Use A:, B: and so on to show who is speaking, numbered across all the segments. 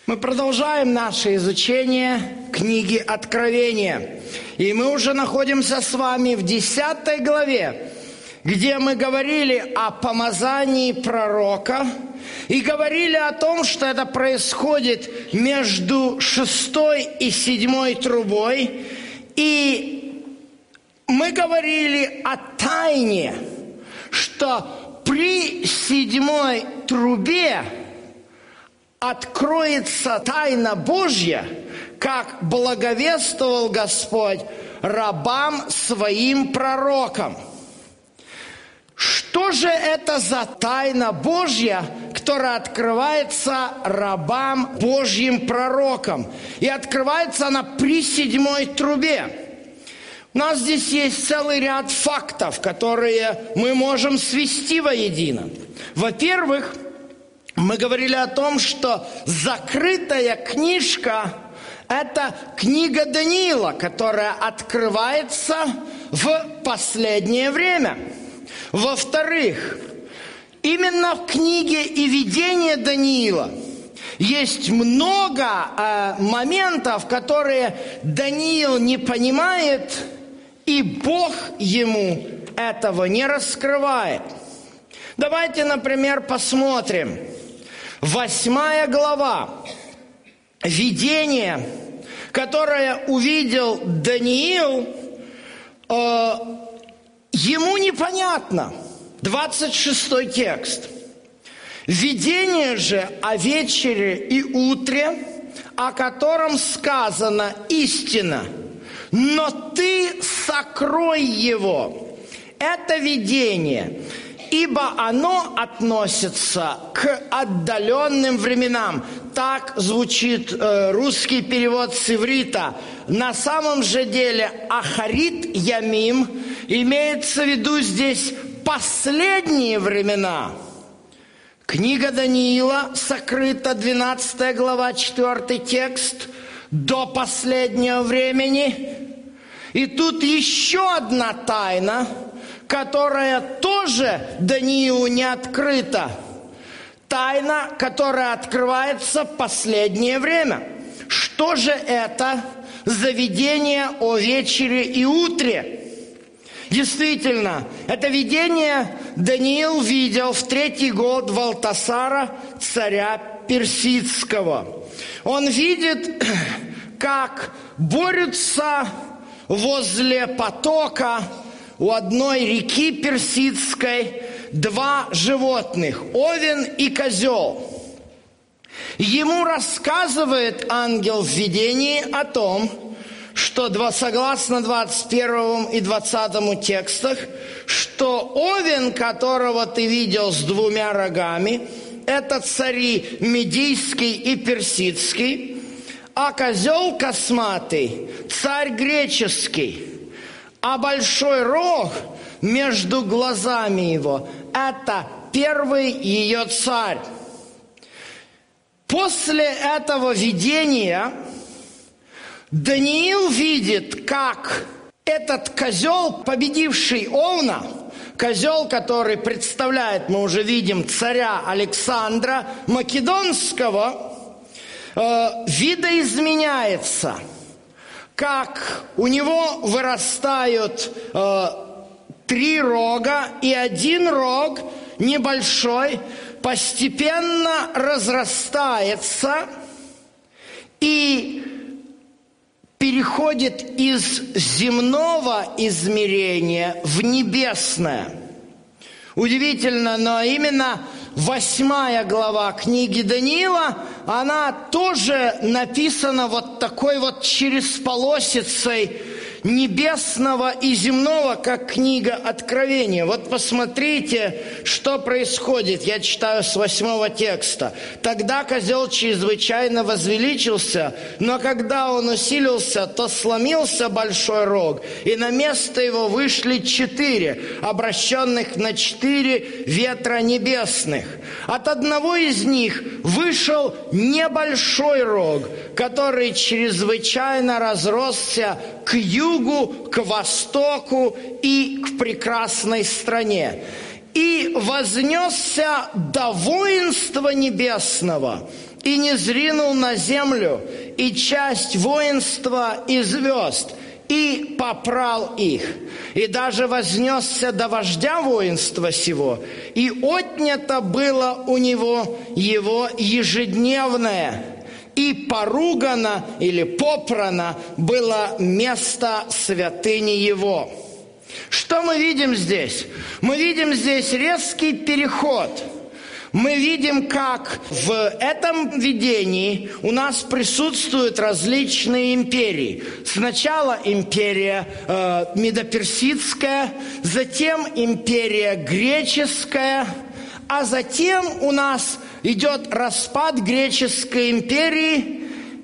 A: Мы продолжаем наше изучение книги Откровения. И мы уже находимся с вами в 10 главе, где мы говорили о помазании пророка и говорили о том, что это происходит между 6 и 7 трубой. И мы говорили о тайне, что при 7 трубе откроется тайна Божья, как благовествовал Господь рабам своим пророкам. Что же это за тайна Божья, которая открывается рабам Божьим пророкам? И открывается она при 7 трубе. У нас здесь есть целый ряд фактов, которые мы можем свести воедино. Во-первых, мы говорили о том, что закрытая книжка – это книга Даниила, которая открывается в последнее время. Во-вторых, именно в книге и видении Даниила есть много моментов, которые Даниил не понимает, и Бог ему этого не раскрывает. Давайте, например, посмотрим. 8 глава. Видение, которое увидел Даниил, ему непонятно. 26 текст. Видение же о вечере и утре, о котором сказано истина, но ты сокрой его. Это видение, ибо оно относится к отдаленным временам. Так звучит русский перевод с иврита. На самом же деле Ахарит Ямим имеется в виду здесь последние времена. Книга Даниила сокрыта, 12 глава, 4 текст, до последнего времени. И тут еще одна тайна, которая тоже Даниилу не открыта. Тайна, которая открывается в последнее время. Что же это за видение о вечере и утре? Действительно, это видение Даниил видел в 3-й год Валтасара, царя Персидского. Он видит, как борются возле потока у одной реки Персидской 2 животных – овен и козел. Ему рассказывает ангел в видении о том, что согласно 21 и 20 текстах, что овен, которого ты видел с 2 рогами, это цари Медийский и Персидский, а козел косматый – царь греческий. А большой рог между глазами его – это первый ее царь. После этого видения Даниил видит, как этот козел, победивший овна, козел, который представляет, мы уже видим, царя Александра Македонского, видоизменяется. Как у него вырастают 3 рога, и 1 рог небольшой постепенно разрастается и переходит из земного измерения в небесное. Удивительно, но именно 8 глава книги Даниила, она тоже написана вот такой вот через полосицей небесного и земного, как книга Откровения. Вот посмотрите, что происходит. Я читаю с 8 текста. «Тогда козел чрезвычайно возвеличился, но когда он усилился, то сломился большой рог, и на место его вышли 4, обращенных на 4 ветра небесных. От одного из них вышел небольшой рог, который чрезвычайно разросся к югу, к востоку и к прекрасной стране. И вознесся до воинства небесного и низринул на землю, и часть воинства и звезд, и попрал их, и даже вознесся до вождя воинства сего, и отнято было у него его ежедневное, и поругано или попрано было место святыни его». Что мы видим здесь? Мы видим здесь резкий переход. Мы видим, как в этом видении у нас присутствуют различные империи. Сначала империя медоперсидская, затем империя греческая, а затем у нас идет распад греческой империи,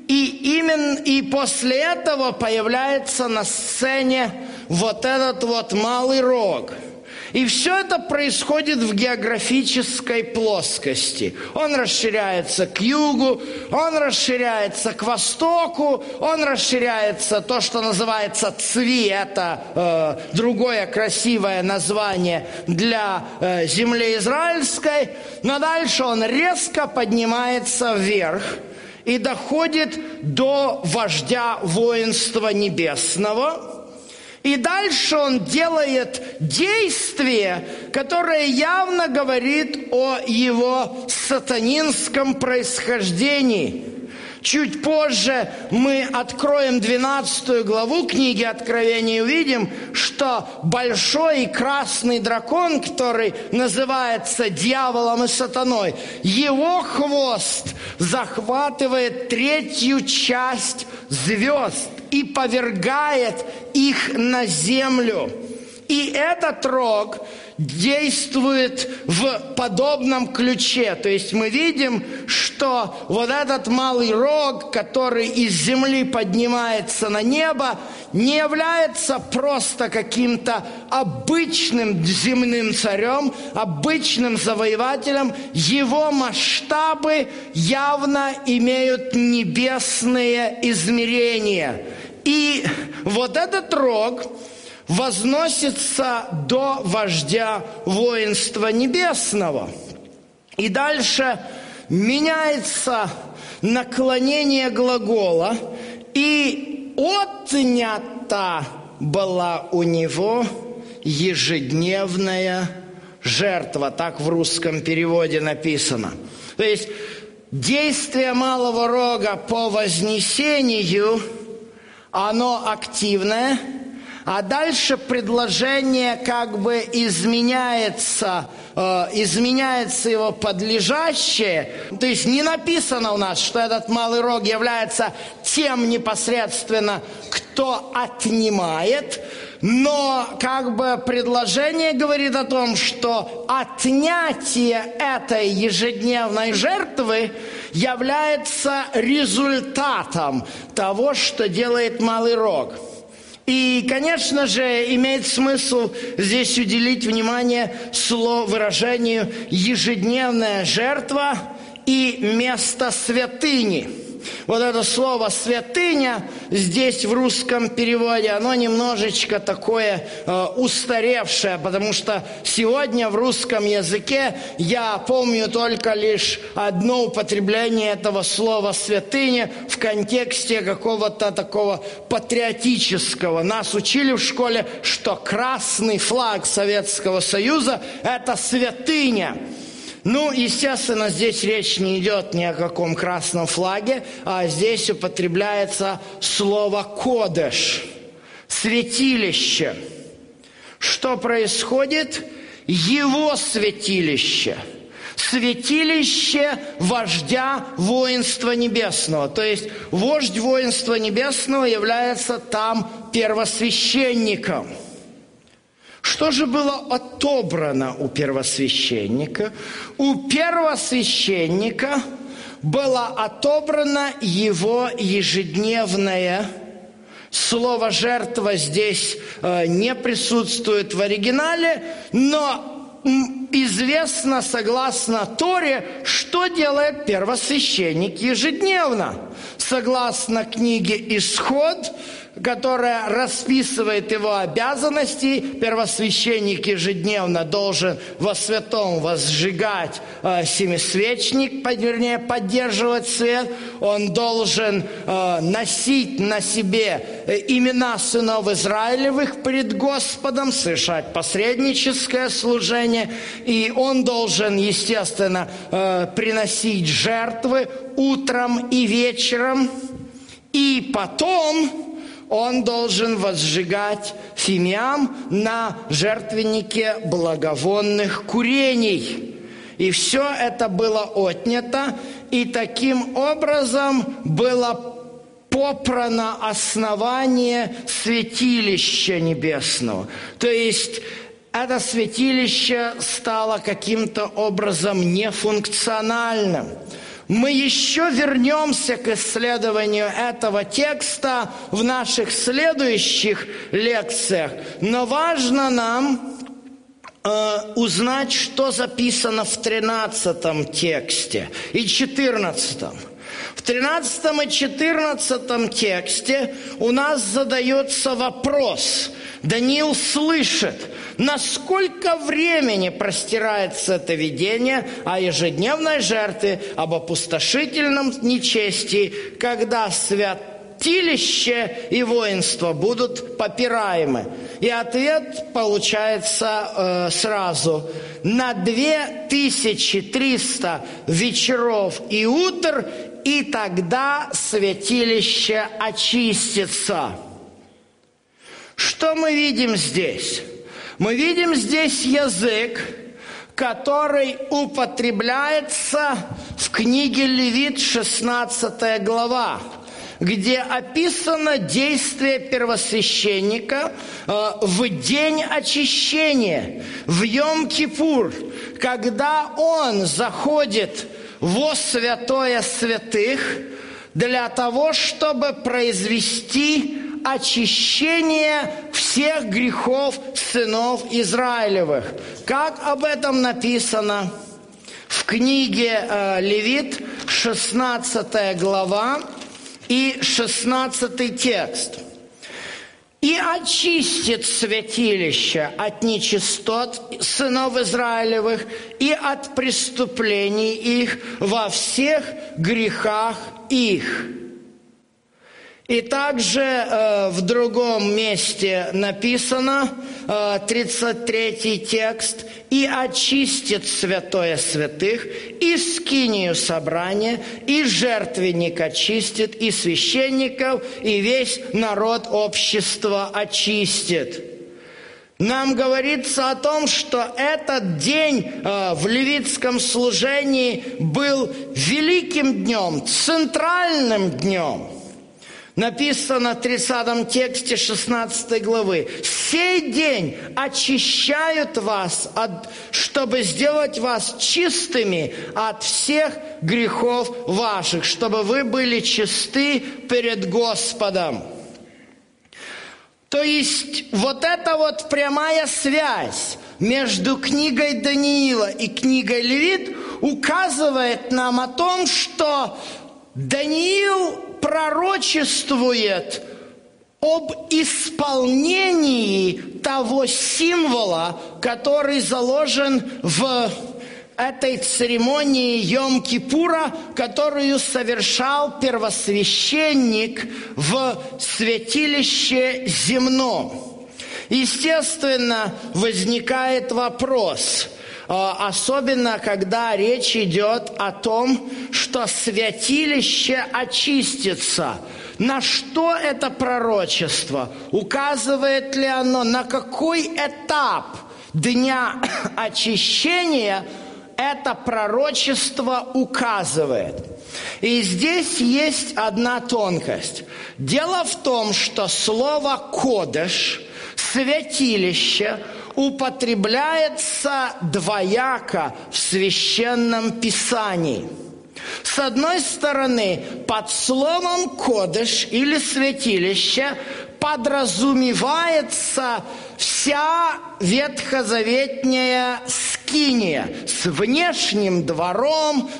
A: и после этого появляется на сцене вот этот вот малый рог. И все это происходит в географической плоскости. Он расширяется к югу, он расширяется к востоку, он расширяется, то, что называется Цви, это другое красивое название для земли израильской, но дальше он резко поднимается вверх и доходит до вождя воинства небесного. И дальше он делает действие, которое явно говорит о его сатанинском происхождении. Чуть позже мы откроем 12 главу книги Откровения и увидим, что большой и красный дракон, который называется дьяволом и сатаной, его хвост захватывает третью часть звезд и повергает их на землю. И этот рог действует в подобном ключе. То есть мы видим, что вот этот малый рог, который из земли поднимается на небо, не является просто каким-то обычным земным царем, обычным завоевателем. Его масштабы явно имеют небесные измерения. И вот этот рог возносится до вождя воинства небесного. И дальше меняется наклонение глагола, и отнята была у него ежедневная жертва. Так в русском переводе написано. То есть действие малого рога по вознесению, оно активное, а дальше предложение как бы изменяется его подлежащее. То есть не написано у нас, что этот малый рог является тем непосредственно, кто отнимает, но как бы предложение говорит о том, что отнятие этой ежедневной жертвы является результатом того, что делает малый рог. И, конечно же, имеет смысл здесь уделить внимание выражению «ежедневная жертва» и «место святыни». Вот это слово «святыня» здесь в русском переводе, оно немножечко такое устаревшее, потому что сегодня в русском языке я помню только лишь одно употребление этого слова «святыня» в контексте какого-то такого патриотического. Нас учили в школе, что красный флаг Советского Союза – это святыня. Ну, естественно, здесь речь не идет ни о каком красном флаге, а здесь употребляется слово «кодеш» – святилище. Что происходит? Его святилище. Святилище вождя воинства небесного. То есть вождь воинства небесного является там первосвященником. Что же было отобрано у первосвященника? У первосвященника было отобрано его ежедневное. Слово «жертва» здесь не присутствует в оригинале, но известно, согласно Торе, что делает первосвященник ежедневно. Согласно книге «Исход», которая расписывает его обязанности. Первосвященник ежедневно должен во святом возжигать семисвечник, вернее, поддерживать свет. Он должен носить на себе имена сынов Израилевых пред Господом, совершать посредническое служение. И он должен, естественно, приносить жертвы утром и вечером. И потом он должен возжигать фимиам на жертвеннике благовонных курений. И все это было отнято, и таким образом было попрано основание святилища небесного. То есть это святилище стало каким-то образом нефункциональным. Мы еще вернемся к исследованию этого текста в наших следующих лекциях, но важно нам узнать, что записано в 13 тексте и 14. В 13 и 14 тексте у нас задается вопрос. Даниил слышит, насколько времени простирается это видение о ежедневной жертве, об опустошительном нечестии, когда святилище и воинство будут попираемы. И ответ получается сразу. На 2300 вечеров и утр, и тогда святилище очистится. Что мы видим здесь? Мы видим здесь язык, который употребляется в книге Левит, 16 глава, где описано действие первосвященника в день очищения, в Йом-Кипур, когда он заходит во святое святых для того, чтобы произвести очищение всех грехов сынов Израилевых. Как об этом написано в книге Левит, 16 глава и 16 текст. «И очистит святилище от нечистот сынов Израилевых и от преступлений их во всех грехах их». И также в другом месте написано, 33 текст, «И очистит святое святых, и скинию собрания, и жертвенник очистит, и священников, и весь народ общества очистит». Нам говорится о том, что этот день в левитском служении был великим днем, центральным днем. Написано в 30 тексте 16 главы: «Сей день очищают вас, чтобы сделать вас чистыми от всех грехов ваших, чтобы вы были чисты перед Господом». То есть вот эта вот прямая связь между книгой Даниила и книгой Левит указывает нам о том, что Даниил пророчествует об исполнении того символа, который заложен в этой церемонии Йом-Кипура, которую совершал первосвященник в святилище земном. Естественно, возникает вопрос, особенно когда речь идет о том, что святилище очистится. На что это пророчество? Указывает ли оно, на какой этап дня очищения это пророчество указывает? И здесь есть одна тонкость. Дело в том, что слово «кодеш», «святилище», употребляется двояко в Священном Писании. С одной стороны, под словом «кодеш» или «святилище» подразумевается вся ветхозаветняя скиния с внешним двором, с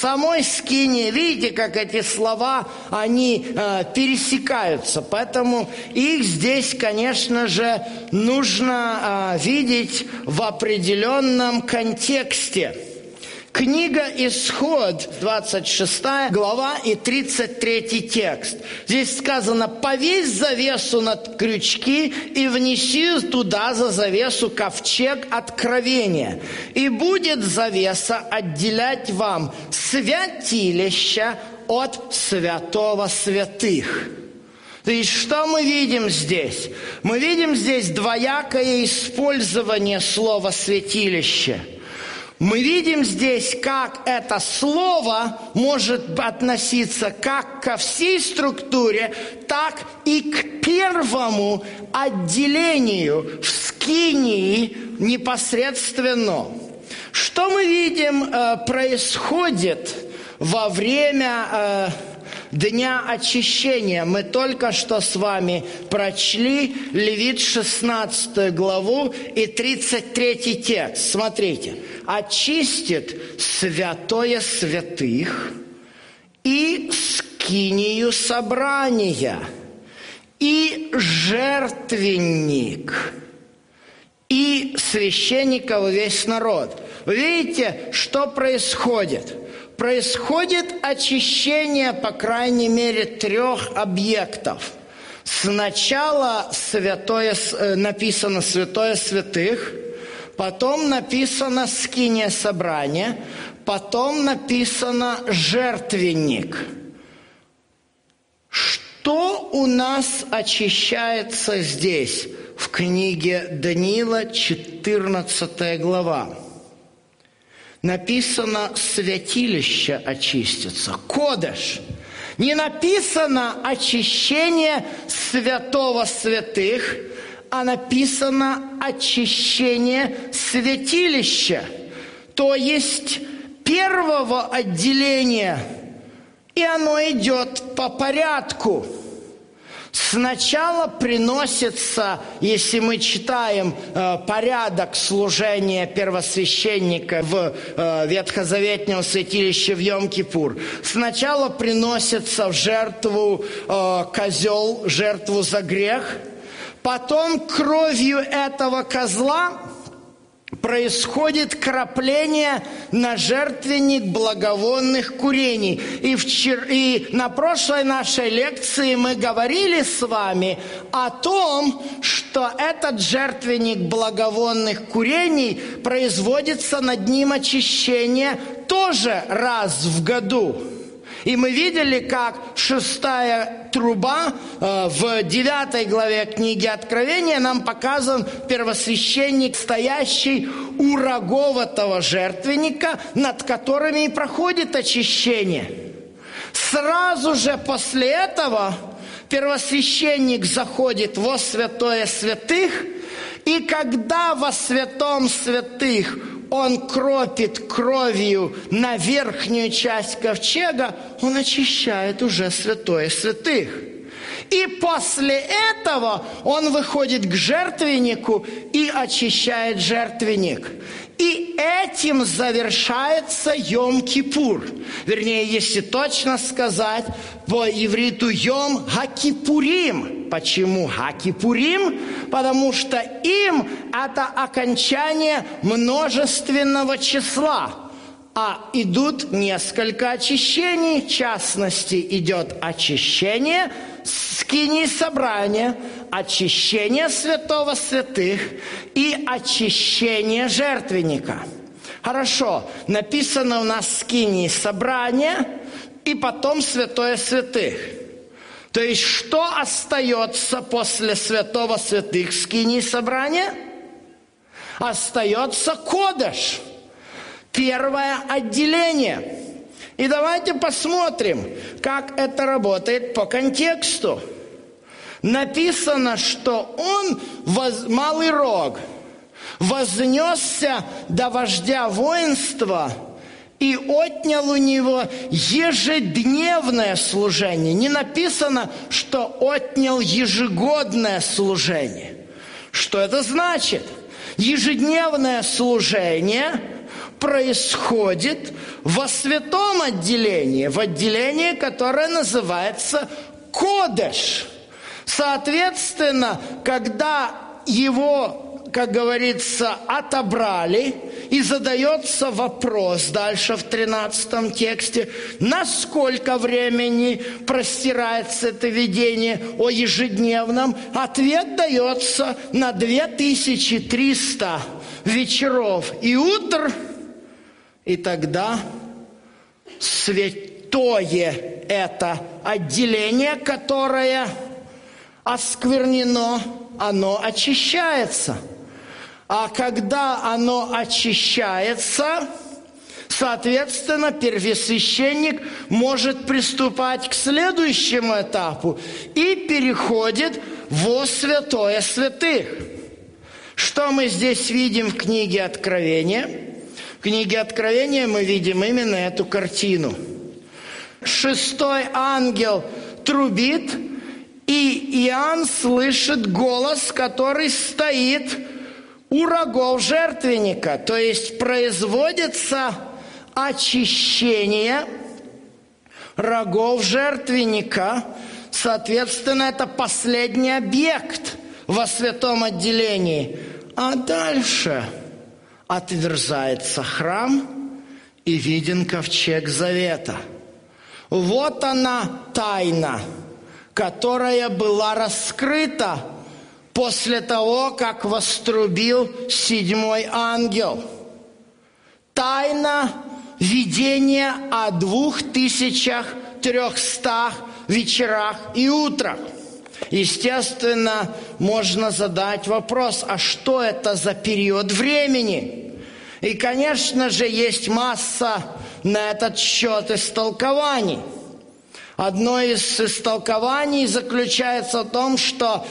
A: самой скинии. Видите, как эти слова, они пересекаются. Поэтому их здесь, конечно же, нужно видеть в определенном контексте. Книга Исход, 26 глава и 33 текст. Здесь сказано: «Повесь завесу над крючки и внеси туда за завесу ковчег откровения. И будет завеса отделять вам святилище от святого святых». То есть, что мы видим здесь? Мы видим здесь двоякое использование слова «святилище». Мы видим здесь, как это слово может относиться как ко всей структуре, так и к первому отделению в скинии непосредственно. Что мы видим происходит во время Дня очищения? Мы только что с вами прочли Левит 16 главу и 33 текст. Смотрите. «Очистит святое святых и скинию собрания, и жертвенник, и священников весь народ». Вы видите, что происходит? Происходит очищение, по крайней мере, 3 объектов. Сначала написано «святое святых», потом написано «скиния собрания», потом написано «жертвенник». Что у нас очищается здесь, в книге Даниила, 14 глава? Написано «святилище очистится», «кодеш». Не написано «очищение святого святых», а написано «очищение святилища», то есть первого отделения, и оно идет по порядку. Сначала приносится, если мы читаем порядок служения первосвященника в ветхозаветнем святилище в Йом-Кипур, сначала приносится в жертву козел, жертву за грех, потом кровью этого козла происходит крапление на жертвенник благовонных курений. И на прошлой нашей лекции мы говорили с вами о том, что этот жертвенник благовонных курений производится над ним очищение тоже раз в году. И мы видели, как 6-я труба в 9 главе книги Откровения нам показан первосвященник, стоящий у рогов этого жертвенника, над которыми и проходит очищение. Сразу же после этого первосвященник заходит во святое святых, и когда во святом святых он кропит кровью на верхнюю часть ковчега, он очищает уже святое святых. И после этого он выходит к жертвеннику и очищает жертвенник. И этим завершается Йом-Кипур. Вернее, если точно сказать, по ивриту Йом Ха-Кипурим. Почему Ха-Кипурим? Потому что им это окончание множественного числа. А идут несколько очищений. В частности, идет очищение скинии собрания, очищение святого святых и очищение жертвенника. Хорошо, написано у нас скинии собрания и потом святое святых. То есть, что остается после святого святых скинии собрания? Остается кодеш. Первое отделение. И давайте посмотрим, как это работает по контексту. Написано, что он, малый рог, вознесся до вождя воинства и отнял у него ежедневное служение. Не написано, что отнял ежегодное служение. Что это значит? Ежедневное служение происходит во святом отделении, в отделении, которое называется Кодеш. Соответственно, когда его, как говорится, отобрали, и задается вопрос дальше в 13 тексте, насколько времени простирается это видение о ежедневном, ответ дается на 2300 вечеров и утр, и тогда святое это отделение, которое осквернено, оно очищается. А когда оно очищается, соответственно, первосвященник может приступать к следующему этапу и переходит во святое святых. Что мы здесь видим в книге Откровения? В книге Откровения мы видим именно эту картину. 6-й ангел трубит, и Иоанн слышит голос, который стоит у рогов жертвенника. То есть производится очищение рогов жертвенника. Соответственно, это последний объект во святом отделении. А дальше отверзается храм, и виден ковчег завета. Вот она тайна, которая была раскрыта после того, как вострубил 7-й ангел. Тайна видения о 2300 вечерах и утрах. Естественно, можно задать вопрос, а что это за период времени? И, конечно же, есть масса на этот счет истолкований. Одно из истолкований заключается в том, что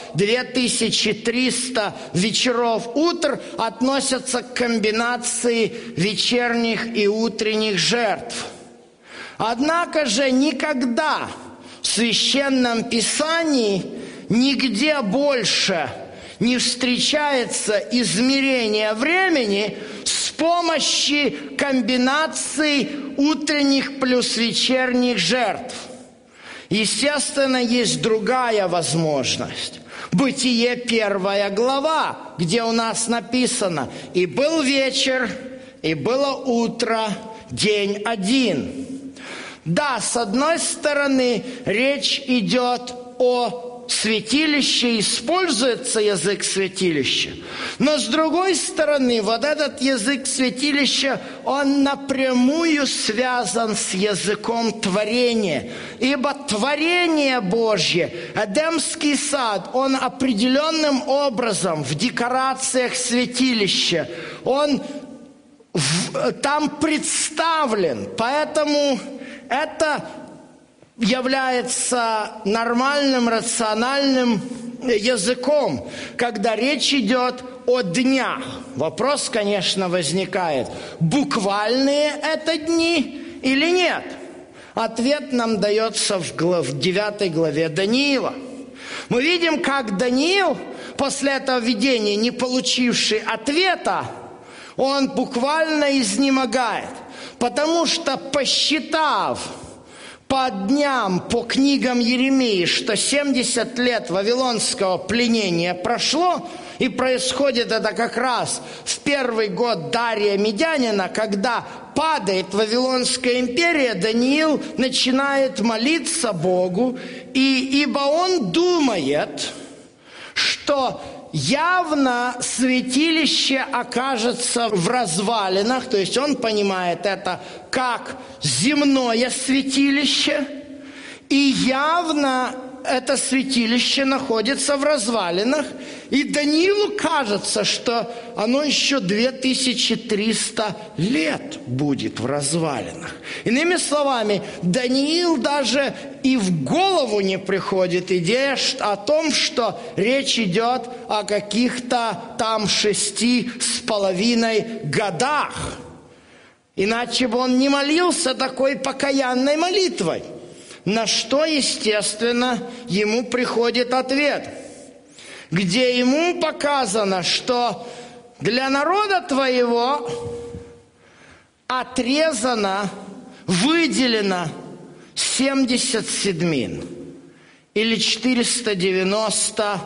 A: 2300 вечеров утр относятся к комбинации вечерних и утренних жертв. Однако же никогда в Священном Писании нигде больше не встречается измерение времени с помощью комбинации утренних плюс вечерних жертв. Естественно, есть другая возможность. Бытие 1 глава, где у нас написано: «И был вечер, и было утро, день один». Да, с одной стороны, речь идет о святилище, используется язык святилища. Но с другой стороны, вот этот язык святилища, он напрямую связан с языком творения. Ибо творение Божье, Эдемский сад, он определенным образом в декорациях святилища, он там представлен. Поэтому это является нормальным, рациональным языком, когда речь идет о днях. Вопрос, конечно, возникает: буквальные это дни или нет? Ответ нам дается в 9 главе Даниила. Мы видим, как Даниил, после этого видения, не получивший ответа, он буквально изнемогает, потому что, посчитав по дням, по книгам Иеремии, что 70 лет вавилонского пленения прошло, и происходит это как раз в первый год Дария Медянина, когда падает Вавилонская империя, Даниил начинает молиться Богу, ибо он думает, что явно святилище окажется в развалинах, то есть он понимает это как земное святилище, и явно это святилище находится в развалинах, и Даниилу кажется, что оно еще 2300 лет будет в развалинах. Иными словами, Даниил даже и в голову не приходит идея о том, что речь идет о каких-то там 6,5 годах. Иначе бы он не молился такой покаянной молитвой. На что, естественно, ему приходит ответ, где ему показано, что для народа твоего отрезано, выделено 70 седмин или 490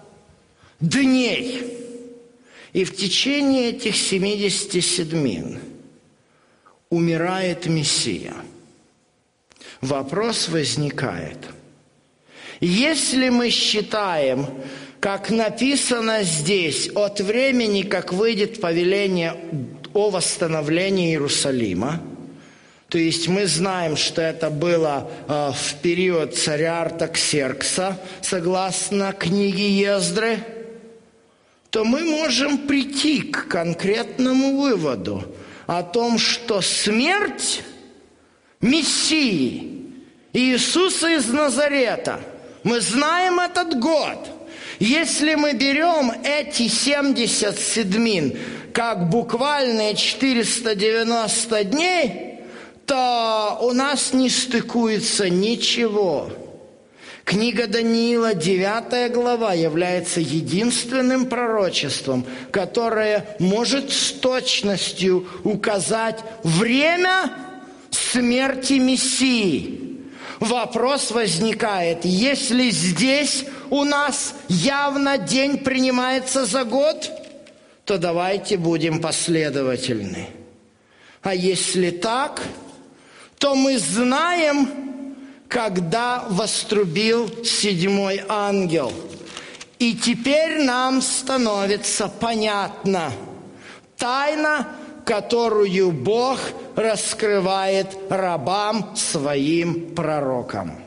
A: дней. И в течение этих 70 седмин умирает Мессия. Вопрос возникает. Если мы считаем, как написано здесь, от времени, как выйдет повеление о восстановлении Иерусалима, то есть мы знаем, что это было в период царя Артаксеркса, согласно книге Ездры, то мы можем прийти к конкретному выводу о том, что смерть Мессии Иисуса из Назарета, мы знаем этот год. Если мы берем эти 70 седмин как буквальные 490 дней, то у нас не стыкуется ничего. Книга Даниила, 9 глава, является единственным пророчеством, которое может с точностью указать время смерти Мессии. Вопрос возникает, если здесь у нас явно день принимается за год, то давайте будем последовательны. А если так, то мы знаем, когда вострубил 7-й ангел. И теперь нам становится понятна тайна, которую Бог раскрывает рабам своим пророкам.